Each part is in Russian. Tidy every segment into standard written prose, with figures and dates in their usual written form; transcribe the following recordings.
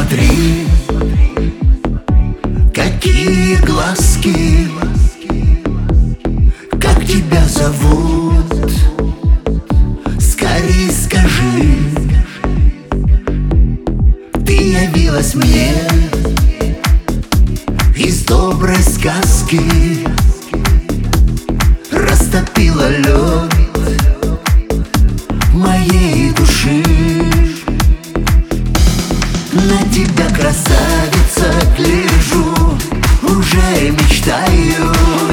смотри, какие глазки, как тебя зовут, скорей скажи. Ты явилась мне из доброй сказки, растопила лед моей души. На тебя, красавица, гляжу, уже мечтаю,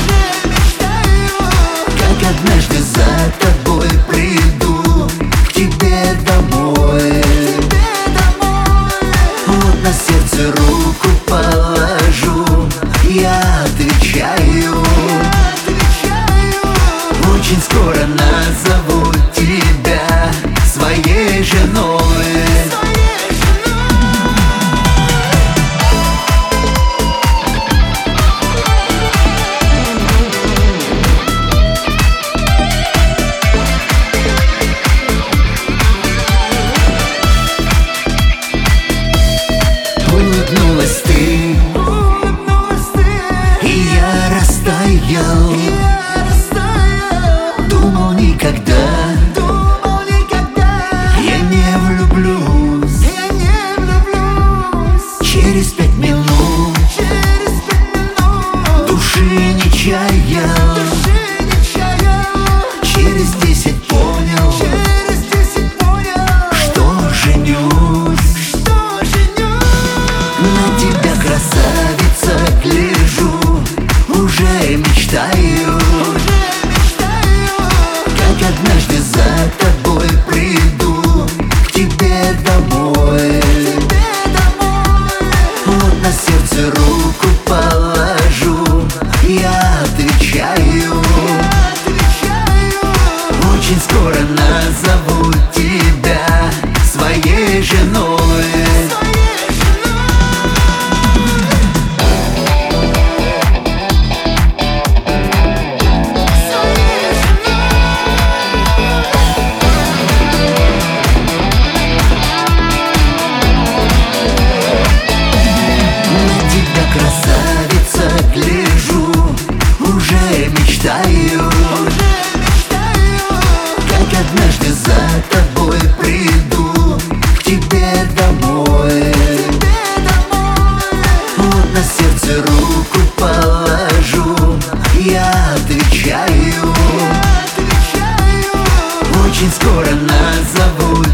как однажды за тобой приду к тебе домой. Вот на сердце руку положу, я отвечаю, очень скоро назову тебя своей женой. Улыбнулась ты, и я растаял. Думал никогда я не влюблюсь. Через 5 минут души не чаял. Через 10 понял, что женюсь. На тебя, красавица, гляжу, уже мечтаю, как однажды за тобой приду к тебе домой. Вот на сердце руку положу, я отвечаю, очень скоро назову тебя своей женой. Мечтаю, как однажды за тобой приду к тебе домой. Вот на сердце руку положу, я отвечаю, очень скоро назову